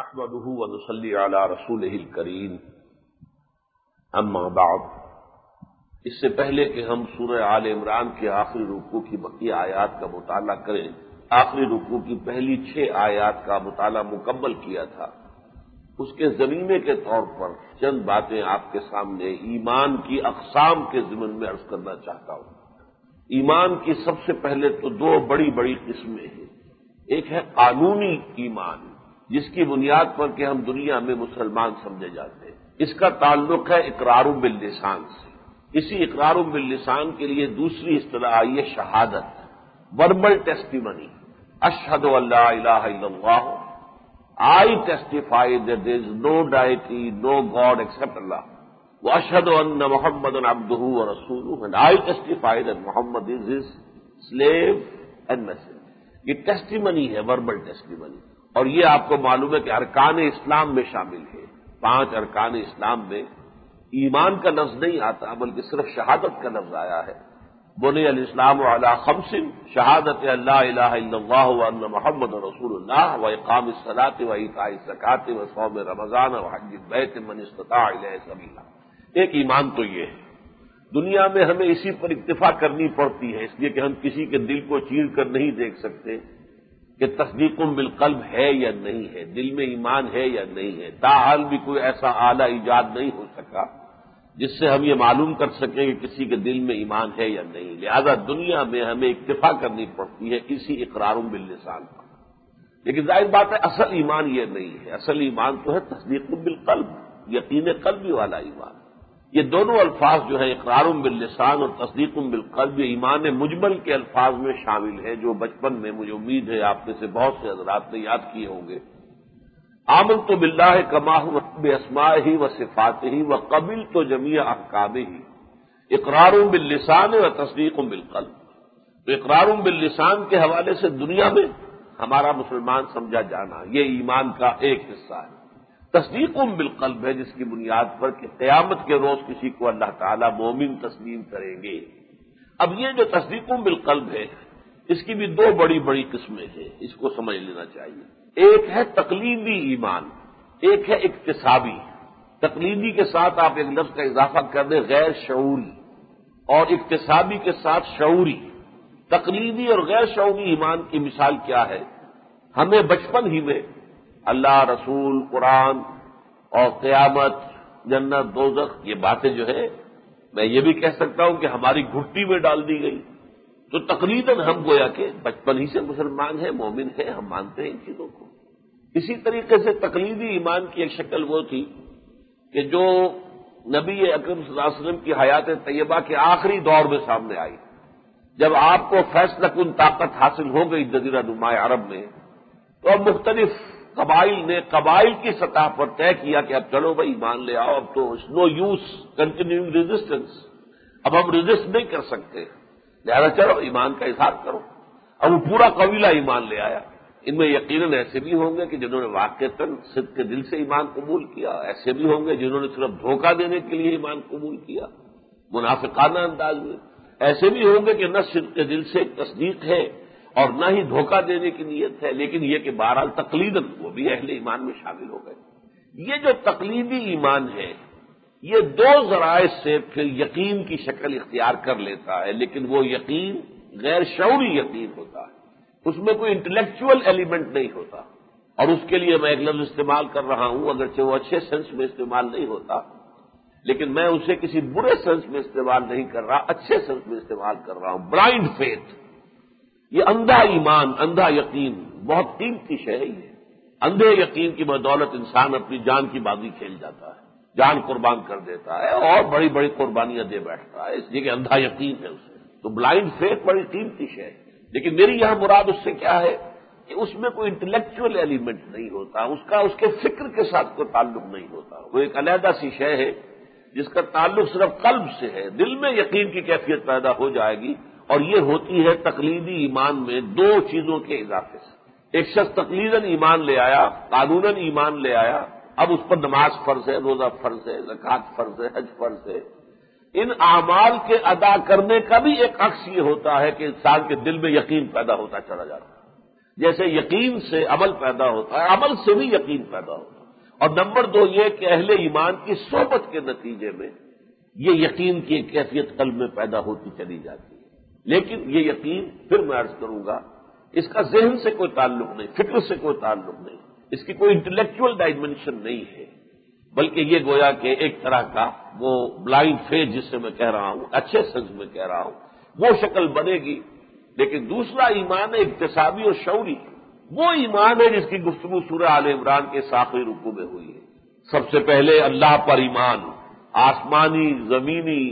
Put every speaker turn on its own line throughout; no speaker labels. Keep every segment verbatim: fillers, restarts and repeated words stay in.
نحمده ونصلي على رسوله الكريم اما بعد۔ اس سے پہلے کہ ہم سورہ آل عمران کے آخری رکوع کی بقیہ آیات کا مطالعہ کریں، آخری رکوع کی پہلی چھ آیات کا مطالعہ مکمل کیا تھا، اس کے زمینے کے طور پر چند باتیں آپ کے سامنے ایمان کی اقسام کے ضمن میں عرض کرنا چاہتا ہوں۔ ایمان کی سب سے پہلے تو دو بڑی بڑی قسمیں ہیں۔ ایک ہے قانونی ایمان، جس کی بنیاد پر کہ ہم دنیا میں مسلمان سمجھے جاتے ہیں، اس کا تعلق ہے اقرار باللسان سے۔ اسی اقرار باللسان کے لیے دوسری اصطلاح آئی ہے شہادت، وربل ٹیسٹیمنی۔ اشہد ان لا الہ الا اللہ، I testify that there is no deity, no God except Allah. وَأَشْهَدُ أَنَّ مُحَمَّدًا عَبْدُهُ وَرَسُولُهُ، and I testify that Muhammad is his slave and messenger۔ یہ ٹیسٹیمنی ہے، وربل ٹیسٹیمنی، اور یہ آپ کو معلوم ہے کہ ارکان اسلام میں شامل ہے۔ پانچ ارکان اسلام میں ایمان کا لفظ نہیں آتا، بلکہ صرف شہادت کا لفظ آیا ہے۔ بنی الاسلام علی خمس، شہادت ان لا الہ الا اللہ وان محمد رسول اللہ، واقام الصلاۃ وایتاء الزکوٰۃ وصوم رمضان وحج البیت من استطاع الیہ سبیلا۔ ایک ایمان تو یہ ہے۔ دنیا میں ہمیں اسی پر اکتفا کرنی پڑتی ہے، اس لیے کہ ہم کسی کے دل کو چیر کر نہیں دیکھ سکتے کہ تصدیق بالقلب ہے یا نہیں ہے، دل میں ایمان ہے یا نہیں ہے۔ تاحال بھی کوئی ایسا آلہ ایجاد نہیں ہو سکا جس سے ہم یہ معلوم کر سکیں کہ کسی کے دل میں ایمان ہے یا نہیں۔ لہذا دنیا میں ہمیں اکتفا کرنی پڑتی ہے اسی اقرار باللسان پر۔ لیکن ظاہر بات ہے اصل ایمان یہ نہیں ہے، اصل ایمان تو ہے تصدیق بالقلب، یقین قلبی والا ایمان۔ یہ دونوں الفاظ جو ہے اقرار باللسان اور تصدیق بالقلب، یہ ایمان مجمل کے الفاظ میں شامل ہے، جو بچپن میں مجھے امید ہے آپ میں سے بہت سے حضرات نے یاد کیے ہوں گے۔ آمنت باللہ کما هو باسمائہ وصفاتہ وقبلت جمیع احکامہ، اقرار باللسان و تصدیق بالقلب۔ تو اقرار باللسان کے حوالے سے دنیا میں ہمارا مسلمان سمجھا جانا یہ ایمان کا ایک حصہ ہے۔ تصدیق بالقلب ہے جس کی بنیاد پر کہ قیامت کے روز کسی کو اللہ تعالیٰ مومن تسلیم کریں گے۔ اب یہ جو تصدیق بالقلب ہے اس کی بھی دو بڑی بڑی قسمیں ہیں، اس کو سمجھ لینا چاہیے۔ ایک ہے تقلیدی ایمان، ایک ہے اکتسابی۔ تقلیدی کے ساتھ آپ ایک لفظ کا اضافہ کر دیں غیر شعوری، اور اکتسابی کے ساتھ شعوری۔ تقلیدی اور غیر شعوری ایمان کی مثال کیا ہے؟ ہمیں بچپن ہی میں اللہ، رسول، قرآن اور قیامت، جنت، دوزخ، یہ باتیں جو ہے میں یہ بھی کہہ سکتا ہوں کہ ہماری گھٹی میں ڈال دی گئی۔ تو تقریباً ہم گویا کہ بچپن ہی سے مسلمان ہیں، مومن ہیں، ہم مانتے ہیں ان چیزوں کو۔ اسی طریقے سے تقلیدی ایمان کی ایک شکل وہ تھی کہ جو نبی اکرم صلی اللہ علیہ وسلم کی حیات طیبہ کے آخری دور میں سامنے آئی، جب آپ کو فیصلہ کن طاقت حاصل ہو گئی جزیرہ نما عرب میں، تو اب مختلف قبائل نے قبائل کی سطح پر طے کیا کہ اب چلو بھائی ایمان لے آؤ، اب تو نو یوز کنٹینیوئنگ ریزسٹنس، اب ہم ریزسٹ نہیں کر سکتے، لہذا چلو ایمان کا اظہار کرو۔ اب وہ پورا قبیلہ ایمان لے آیا۔ ان میں یقیناً ایسے بھی ہوں گے کہ جنہوں نے واقعتاً صدق کے دل سے ایمان قبول کیا، ایسے بھی ہوں گے جنہوں نے صرف دھوکہ دینے کے لیے ایمان قبول کیا منافقانہ انداز میں، ایسے بھی ہوں گے کہ نہ صدق کے دل سے تصدیق ہے اور نہ ہی دھوکہ دینے کی نیت ہے، لیکن یہ کہ بہرحال تقلیداً وہ بھی اہل ایمان میں شامل ہو گئے۔ یہ جو تقلیدی ایمان ہے یہ دو ذرائع سے پھر یقین کی شکل اختیار کر لیتا ہے، لیکن وہ یقین غیر شعوری یقین ہوتا ہے، اس میں کوئی انٹلیکچوئل ایلیمنٹ نہیں ہوتا۔ اور اس کے لیے میں ایک لفظ استعمال کر رہا ہوں، اگرچہ وہ اچھے سینس میں استعمال نہیں ہوتا، لیکن میں اسے کسی برے سینس میں استعمال نہیں کر رہا، اچھے سینس میں استعمال کر رہا ہوں۔ بلائنڈ فیتھ، یہ اندھا ایمان، اندھا یقین بہت قیمتی شے ہے۔ یہ اندھے یقین کی بدولت انسان اپنی جان کی بازی کھیل جاتا ہے، جان قربان کر دیتا ہے اور بڑی بڑی قربانیاں دے بیٹھتا ہے، اس لیے کہ اندھا یقین ہے اسے۔ تو بلائنڈ فیتھ بڑی قیمتی شے ہے، لیکن میری یہاں مراد اس سے کیا ہے کہ اس میں کوئی انٹلیکچوئل ایلیمنٹ نہیں ہوتا، اس کا اس کے فکر کے ساتھ کوئی تعلق نہیں ہوتا، وہ ایک علیحدہ سی شے ہے جس کا تعلق صرف قلب سے ہے، دل میں یقین کی کیفیت پیدا ہو جائے گی۔ اور یہ ہوتی ہے تقلیدی ایمان میں دو چیزوں کے اضافے سے۔ ایک شخص تقلیداً ایمان لے آیا، قانوناً ایمان لے آیا، اب اس پر نماز فرض ہے، روزہ فرض ہے، زکوٰۃ فرض ہے، حج فرض ہے۔ ان اعمال کے ادا کرنے کا بھی ایک عکس یہ ہوتا ہے کہ انسان کے دل میں یقین پیدا ہوتا چلا جاتا ہے۔ جیسے یقین سے عمل پیدا ہوتا ہے، عمل سے بھی یقین پیدا ہوتا ہے۔ اور نمبر دو یہ کہ اہل ایمان کی صحبت کے نتیجے میں یہ یقین کی ایک کیفیت قلب میں پیدا ہوتی چلی جاتی ہے۔ لیکن یہ یقین، پھر میں عرض کروں گا، اس کا ذہن سے کوئی تعلق نہیں، فکر سے کوئی تعلق نہیں، اس کی کوئی انٹلیکچوئل ڈائمنشن نہیں ہے، بلکہ یہ گویا کہ ایک طرح کا وہ بلائنڈ فیتھ جس سے میں کہہ رہا ہوں، اچھے سنس میں کہہ رہا ہوں، وہ شکل بنے گی۔ لیکن دوسرا ایمان ہے اکتسابی اور شعوری، وہ ایمان ہے جس کی گفتگو سورہ آل عمران کے آخری رکوع میں ہوئی ہے۔ سب سے پہلے اللہ پر ایمان، آسمانی، زمینی،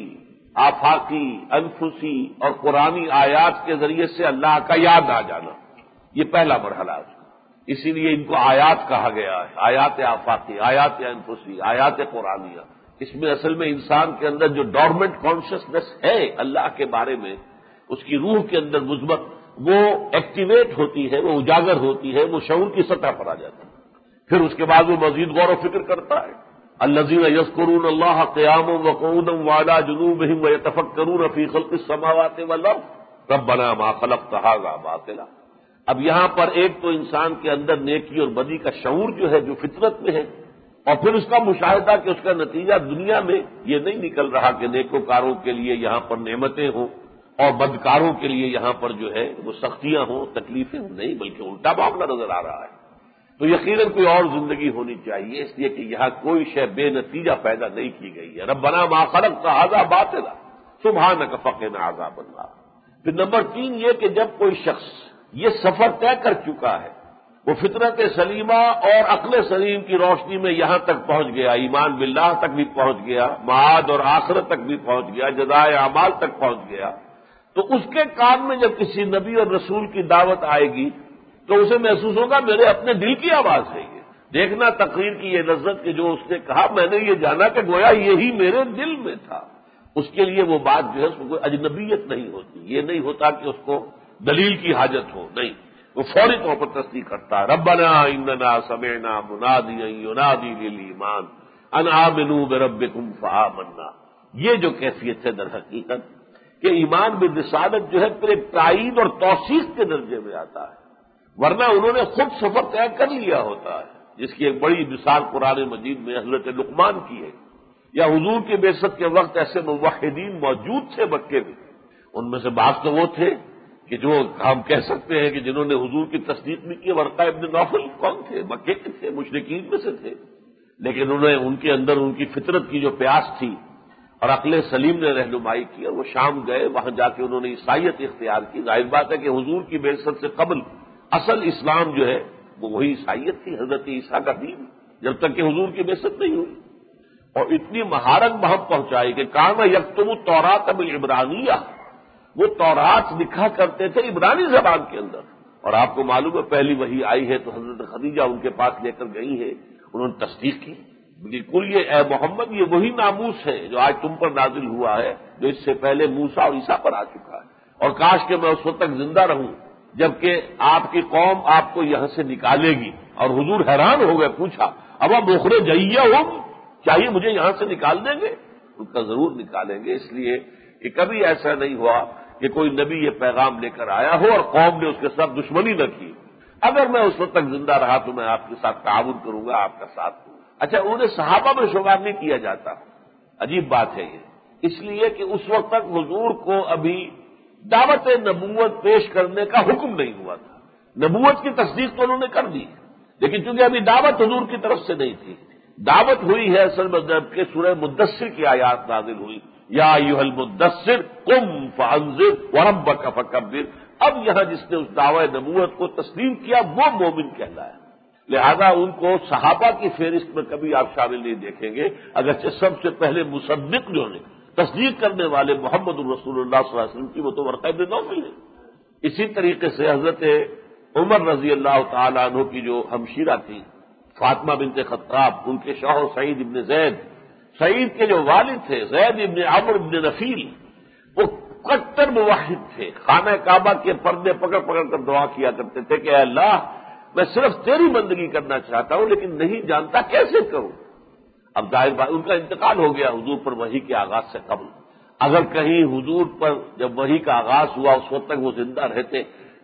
آفاقی، انفسی اور قرآنی آیات کے ذریعے سے اللہ کا یاد آ جانا، یہ پہلا مرحلہ ہے۔ اسی لیے ان کو آیات کہا گیا ہے، آیات آفاقی، آیات انفسی، آیات قرآنیہ۔ اس میں اصل میں انسان کے اندر جو ڈورمنٹ کانشسنس ہے اللہ کے بارے میں، اس کی روح کے اندر مثبت، وہ ایکٹیویٹ ہوتی ہے، وہ اجاگر ہوتی ہے، وہ شعور کی سطح پر آ جاتا ہے۔ پھر اس کے بعد وہ مزید غور و فکر کرتا ہے۔ الذین یذکرون اللہ قیاما وقعودا وعلی جنوبہم ویتفکرون فی خلق السماوات والارض ربنا ما خلقت ھذا باطلا۔ اب یہاں پر ایک تو انسان کے اندر نیکی اور بدی کا شعور جو ہے، جو فطرت میں ہے، اور پھر اس کا مشاہدہ کہ اس کا نتیجہ دنیا میں یہ نہیں نکل رہا کہ نیکوکاروں کے لیے یہاں پر نعمتیں ہوں اور بدکاروں کے لیے یہاں پر جو ہے وہ سختیاں ہوں، تکلیفیں ہوں، نہیں، بلکہ الٹا معاملہ نظر آ رہا ہے۔ تو یقیناً کوئی اور زندگی ہونی چاہیے، اس لیے کہ یہاں کوئی شے بے نتیجہ پیدا نہیں کی گئی ہے۔ ربنا ما خلقت ھذا باطلا سبحانک فقنا عذاب النار۔ پھر نمبر تین یہ کہ جب کوئی شخص یہ سفر طے کر چکا ہے، وہ فطرت سلیمہ اور عقل سلیم کی روشنی میں یہاں تک پہنچ گیا، ایمان باللہ تک بھی پہنچ گیا، معاد اور آخرت تک بھی پہنچ گیا، جزائے اعمال تک پہنچ گیا، تو اس کے کان میں جب کسی نبی اور رسول کی دعوت آئے گی تو اسے محسوس ہوگا میرے اپنے دل کی آواز ہے یہ۔ دیکھنا تقریر کی یہ لذت کہ جو اس نے کہا میں نے یہ جانا کہ گویا یہی میرے دل میں تھا، اس کے لیے وہ بات جو ہے اس کو کوئی اجنبیت نہیں ہوتی، یہ نہیں ہوتا کہ اس کو دلیل کی حاجت ہو، نہیں، وہ فوری طور پر تصدیق کرتا ہے۔ ربنا اننا سمعنا منادیا ینادی للایمان ان آمنوا بربکم فآمنا۔ یہ جو کیفیت ہے در حقیقت کہ ایمان بالرسالت جو ہے پھر ایک تائید اور توثیق کے درجے میں آتا ہے، ورنہ انہوں نے خود سفر طے کر لیا ہوتا ہے، جس کی ایک بڑی مثال قرآن مجید میں حضرت لقمان کی ہے۔ یا حضور کی بعثت کے وقت ایسے موحدین موجود تھے مکے میں، ان میں سے بعض تو وہ تھے کہ جو ہم کہہ سکتے ہیں کہ جنہوں نے حضور کی تصدیق بھی کی۔ ورقہ ابن نوفل کون تھے؟ مکے کے تھے، مشرکین میں سے تھے، لیکن انہوں نے ان کے اندر ان کی فطرت کی جو پیاس تھی اور عقل سلیم نے رہنمائی کی، اور وہ شام گئے، وہاں جا کے انہوں نے عیسائیت اختیار کی۔ ظاہر بات ہے کہ حضور کی بعثت سے قبل اصل اسلام جو ہے وہ وہی عیسائیت تھی، حضرت عیسیٰ کا دین، جب تک کہ حضور کی بعثت نہیں ہوئی۔ اور اتنی مہارت بہم پہنچائی کہ کان یکتب التوراۃ بالعبرانیہ، وہ تورات لکھا کرتے تھے عبرانی زبان کے اندر۔ اور آپ کو معلوم ہے پہلی وحی آئی ہے تو حضرت خدیجہ ان کے پاس لے کر گئی ہے، انہوں نے تصدیق کی، بالکل یہ اے محمد یہ وہی ناموس ہے جو آج تم پر نازل ہوا ہے، جو اس سے پہلے موسیٰ اور عیسیٰ پر آ چکا ہے، اور کاش کہ میں اس وقت تک زندہ رہوں جبکہ آپ کی قوم آپ کو یہاں سے نکالے گی۔ اور حضور حیران ہو گئے، پوچھا اب اب اخرے جائیے ہو، چاہیے مجھے یہاں سے نکال دیں گے؟ ان کا ضرور نکالیں گے، اس لیے کہ کبھی ایسا نہیں ہوا کہ کوئی نبی یہ پیغام لے کر آیا ہو اور قوم نے اس کے ساتھ دشمنی نہ کی۔ اگر میں اس وقت تک زندہ رہا تو میں آپ کے ساتھ تعاون کروں گا، آپ کا ساتھ دوں گا۔ اچھا، انہیں صحابہ میں شمار نہیں کیا جاتا، عجیب بات ہے یہ، اس لیے کہ اس وقت تک حضور کو ابھی دعوت نبوت پیش کرنے کا حکم نہیں ہوا تھا۔ نبوت کی تصدیق تو انہوں نے کر دی، لیکن چونکہ ابھی دعوت حضور کی طرف سے نہیں تھی۔ دعوت ہوئی ہے اصل مطلب کہ سورہ مدثر کی آیات نازل ہوئی، یا ایھا المدثر قم فانذر وربک فکبر۔ اب یہاں جس نے اس دعوی نبوت کو تسلیم کیا وہ مومن کہلایا، لہذا ان کو صحابہ کی فہرست میں کبھی آپ شامل نہیں دیکھیں گے، اگرچہ سب سے پہلے مصدق جو نے تصدیق کرنے والے محمد الرسول اللہ صلی اللہ علیہ وسلم کی وہ تو ورقہ ابن نوفل ہے۔ اسی طریقے سے حضرت عمر رضی اللہ تعالیٰ عنہ کی جو ہمشیرہ تھی فاطمہ بنت خطاب، ان کے شوہر سعید ابن زید، سعید کے جو والد تھے زید ابن عمرو ابن نفیل، وہ کٹر موحد تھے، خانہ کعبہ کے پردے پکڑ پکڑ کر دعا کیا کرتے تھے کہ اے اللہ میں صرف تیری بندگی کرنا چاہتا ہوں لیکن نہیں جانتا کیسے کروں۔ اب ظاہر بات ان کا انتقال ہو گیا حضور پر وحی کے آغاز سے قبل، اگر کہیں حضور پر جب وحی کا آغاز ہوا اس وقت تک وہ زندہ رہتے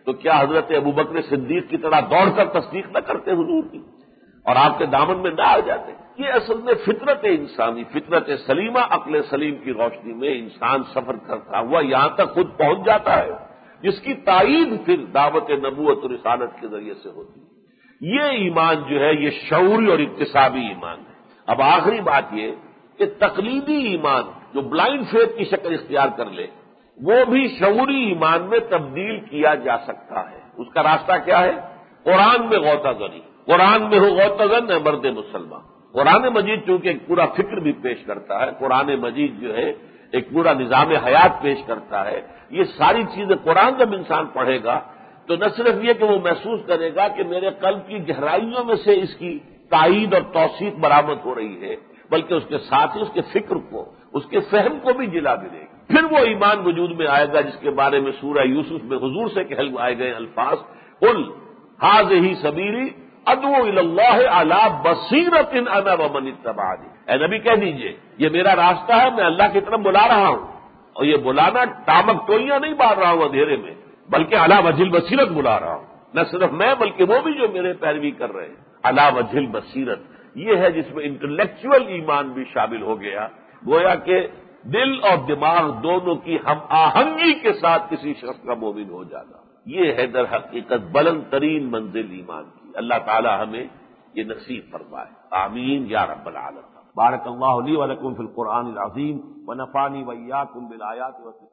تو کیا حضرت ابوبکر صدیق کی طرح دوڑ کر تصدیق نہ کرتے حضور کی اور آپ کے دامن میں نہ آ جاتے؟ یہ اصل میں فطرت انسانی، فطرت سلیمہ، عقل سلیم کی روشنی میں انسان سفر کرتا ہوا یہاں تک خود پہنچ جاتا ہے، جس کی تائید پھر دعوت نبوت اور رسالت کے ذریعے سے ہوتی ہے۔ یہ ایمان جو ہے یہ شعوری اور اکتسابی ایمان ہے۔ اب آخری بات یہ کہ تقلیدی ایمان جو بلائنڈ فیتھ کی شکل اختیار کر لے، وہ بھی شعوری ایمان میں تبدیل کیا جا سکتا ہے۔ اس کا راستہ کیا ہے؟ قرآن میں غوطہ زنی، قرآن میں ہو غوطہ زن ہے مرد مسلمان۔ قرآن مجید چونکہ ایک پورا فکر بھی پیش کرتا ہے، قرآن مجید جو ہے ایک پورا نظام حیات پیش کرتا ہے، یہ ساری چیزیں قرآن جب انسان پڑھے گا تو نہ صرف یہ کہ وہ محسوس کرے گا کہ میرے قلب کی گہرائیوں میں سے اس کی تائید اور توثیق برآمد ہو رہی ہے، بلکہ اس کے ساتھ ہی اس کے فکر کو، اس کے فہم کو بھی جلا دے گی۔ پھر وہ ایمان وجود میں آئے گا جس کے بارے میں سورہ یوسف میں حضور سے کہلوائے گئے الفاظ، قل ھذہ سبیلی ادعو الی اللہ علی بصیرۃ انا ومن اتبعنی، اے نبی کہہ دیجئے یہ میرا راستہ ہے، میں اللہ کی طرف بلا رہا ہوں، اور یہ بلانا ٹامک ٹوئیاں نہیں مار رہا ہوں اندھیرے میں، بلکہ علی وجہ البصیرت بلا رہا ہوں، نہ صرف میں بلکہ وہ بھی جو میرے پیروی کر رہے ہیں، علی وجہ البصیرت۔ یہ ہے جس میں انٹلیکچوئل ایمان بھی شامل ہو گیا، گویا کہ دل اور دماغ دونوں کی ہم آہنگی کے ساتھ کسی شخص کا مومن ہو جانا، یہ ہے در حقیقت بلند ترین منزل ایمان کی۔ اللہ تعالی ہمیں یہ نصیب فرمائے، آمین یا رب العالمین۔ بارک اللہ لی و لکم فی القرآن العظیم ونفعنی وإیاکم بالآیات و